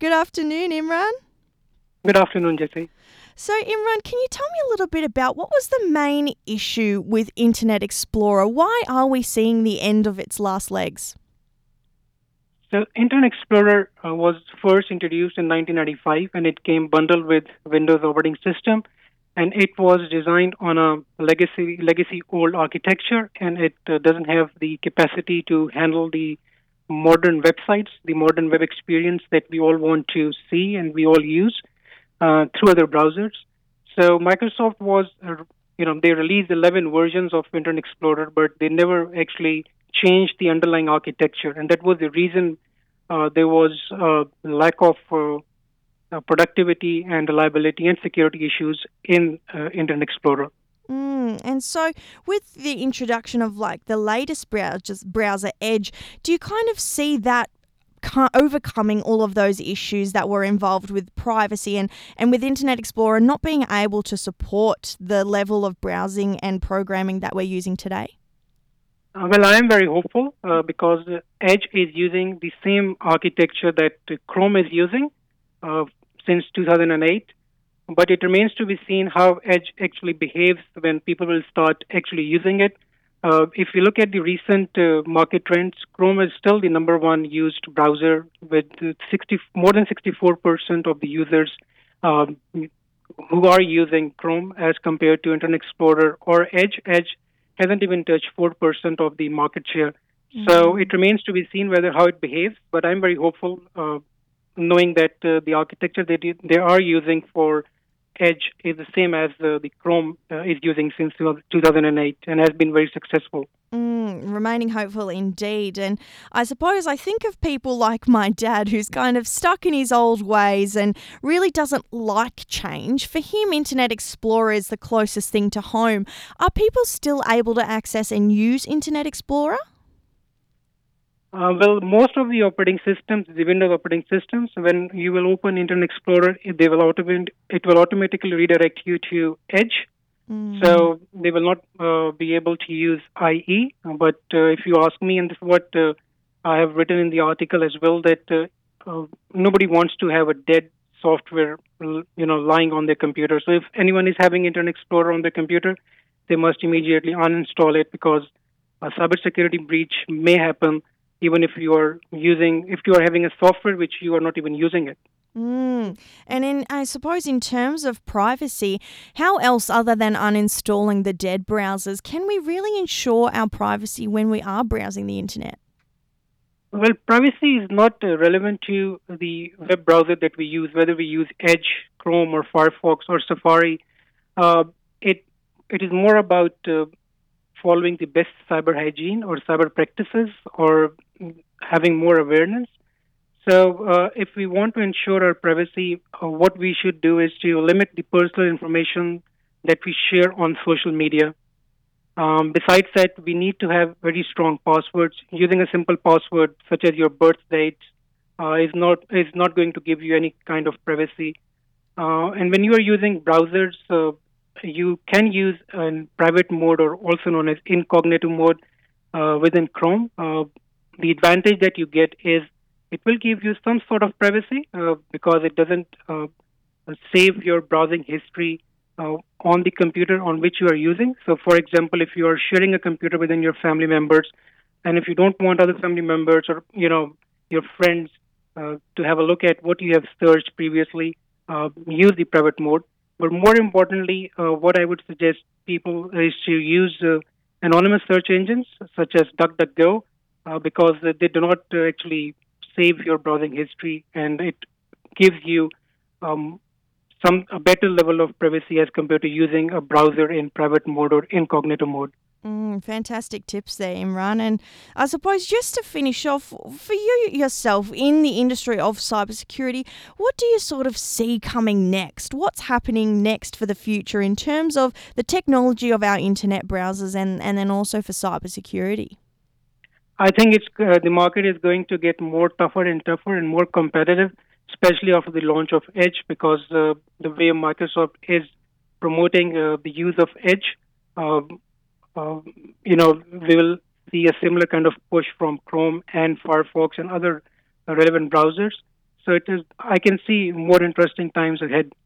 Good afternoon, Imran. Good afternoon, Jesse. So, Imran, can you tell me a little bit about what was the main issue with Internet Explorer? Why are we seeing the end of its last legs? So, Internet Explorer was first introduced in 1995, and it came bundled with Windows operating system, and it was designed on a legacy old architecture, and it doesn't have the capacity to handle the modern websites, the modern web experience that we all want to see and we all use through other browsers. So, Microsoft they released 11 versions of Internet Explorer, but they never actually changed the underlying architecture, and that was the reason there was lack of productivity and reliability and security issues in Internet Explorer. And so, with the introduction of like the latest browser Edge, do you kind of see that overcoming all of those issues that were involved with privacy and with Internet Explorer not being able to support the level of browsing and programming that we're using today? Well, I am very hopeful because Edge is using the same architecture that Chrome is using uh, since 2008. But it remains to be seen how Edge actually behaves when people will start actually using it. If you look at the recent market trends, Chrome is still the number one used browser with more than 64% of the users um, who are using Chrome as compared to Internet Explorer or Edge. Edge hasn't even touched 4% of the market share. So it remains to be seen whether how it behaves. But I'm very hopeful, knowing that the architecture they are using for Edge is the same as the Chrome is using since 2008 and has been very successful. Remaining hopeful indeed. And I think of people like my dad who's kind of stuck in his old ways and really doesn't like change. For him, Internet Explorer is the closest thing to home. Are people still able to access and use Internet Explorer? Well, most of the operating systems, the Windows operating systems, when you will open Internet Explorer, it will automatically redirect you to Edge. So they will not be able to use IE. But if you ask me, and this is what I have written in the article as well, that nobody wants to have a dead software, lying on their computer. So if anyone is having Internet Explorer on their computer, they must immediately uninstall it because a cybersecurity breach may happen even if you are having a software which you are not even using it. And I suppose in terms of privacy, how else other than uninstalling the dead browsers can we really ensure our privacy when we are browsing the internet? Well, privacy is not relevant to the web browser that we use, whether we use Edge, Chrome, or Firefox or Safari. Uh, it it is more about following the best cyber hygiene or cyber practices or having more awareness. So, if we want to ensure our privacy, what we should do is to limit the personal information that we share on social media. Besides that, we need to have very strong passwords. Using a simple password, such as your birth date, is not going to give you any kind of privacy. And when you are using browsers, you can use in private mode or also known as incognito mode within Chrome. The advantage that you get is it will give you some sort of privacy because it doesn't save your browsing history on the computer on which you are using. So, for example, if you are sharing a computer within your family members, and if you don't want other family members or your friends to have a look at what you have searched previously, use the private mode. But more importantly, what I would suggest people is to use anonymous search engines such as DuckDuckGo because they do not actually save your browsing history, and it gives you um, a better level of privacy as compared to using a browser in private mode or incognito mode. Fantastic tips there, Imran. And I suppose just to finish off, for you yourself in the industry of cybersecurity, what do you sort of see coming next? What's happening next for the future in terms of the technology of our internet browsers and then also for cybersecurity? I think the market is going to get more tougher and tougher and more competitive, especially after the launch of Edge, because the way Microsoft is promoting the use of Edge, uh, we will see a similar kind of push from Chrome and Firefox and other relevant browsers. So I can see more interesting times ahead.